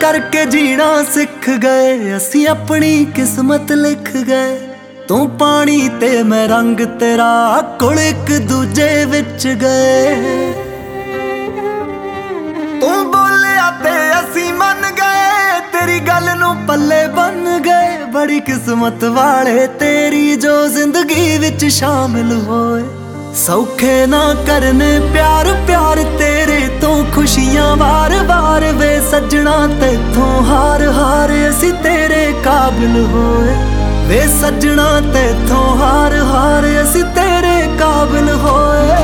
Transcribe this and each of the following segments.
करके जीना सिख गए, असी अपनी किस्मत लिख गए। तू पानी ते मैं रंग तेरा कुल एक दूजे विच गए। तू बोलिया ते असी मन गए, तेरी गल नू पल्ले बन गए। बड़ी किस्मत वाले तेरी जो जिंदगी विच शामिल होए। सौखे ना करने प्यार प्यार तेरे तो खुशियां वार वार वे सजना तेथों हार हार असी तेरे काबिल होए। वे सजना तेथों हार हार असी तेरे काबिल होए।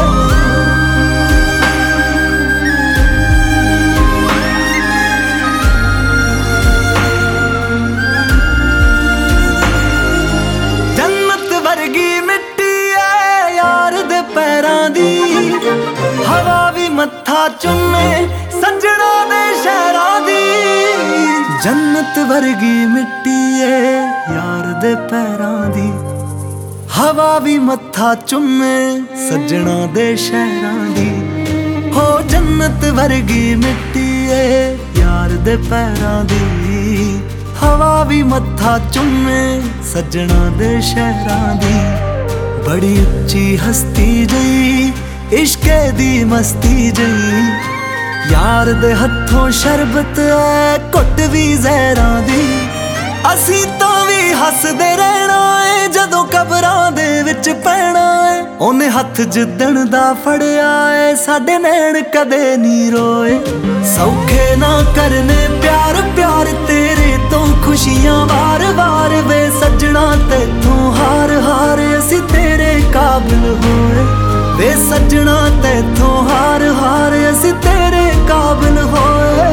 जन्नत वर्गी मिट्टी है यार दे पैरां दी, हवा भी मत्था चुमे सजना दे शहरां दी। जन्नत वर्गी मिट्टी है यार दे पैरां दी, हवा भी मत्था चुमे सजना दे शहरां दी। हो जन्नत वर्गी मिट्टी है यार दे पैरां दी, हवा भी मत्था चुमे सजना दे शहरां दी। बड़ी उच्ची हस्ती जई इश्के दी मस्ती जई, यार दे हथों शरबत है घुट भी जहरां दी। असी तो भी हसदे रहना है जदों कबरां दे विच पैना है। ओने हथ जिद्दण दा फड़िया है साडे नैण कदे नी रोए। सौखे ना करने प्यार प्यार तेरे तो खुशियां वार वार वे सजना तेथों हार हार असी तेरे काबिल होए। वे सजना तेथों हार हार असी तेरे काबिल होए।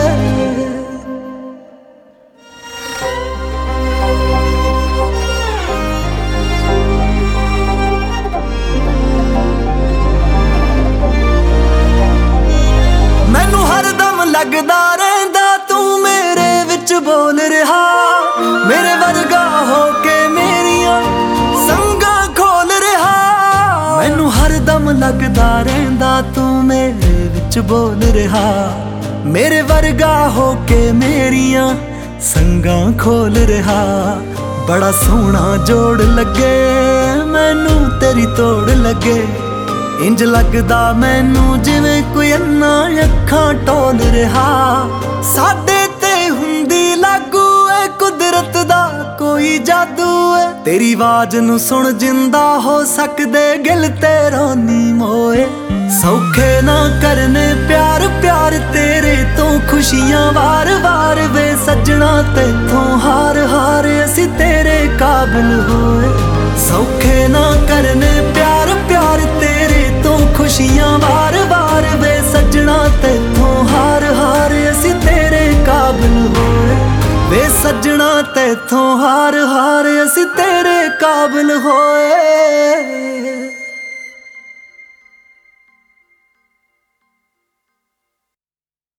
मैनू हरदम लगदा रहिंदा तू मेरे विच बोल रहा, मेरे वर्गा हो के मेरियां संगां खोल रहा। मैनू हरदम लगदा रहिंदा तू मेरे विच बोल रहा, मेरे वर्गा हो के मेरियां संगां खोल रहा। बड़ा सोहना जोड़ लगे मैनू तेरी तोड़ लगे, इंज लगदा मैनू जिवें कोई अन्ना अखां टोल रहा। साडे ते हुंदी लागू है कुदरत दा कोई जादू है, तेरी आवाज नू सुन जिंदा हो सकदे गिल ते रोनी मोए। सौखे ना करने प्यार प्यार तेरे तो खुशियां वार वार वे सजना तेथों हार हार असी तेरे काबिल होए। सौखे ना करने प्यार प्यार तेरे तो खुशियां वार वार वे सजना तेथों हार हार असी तेरे काबिल होए। वे सजना तेथों हार हार असी तेरे काबिल होए।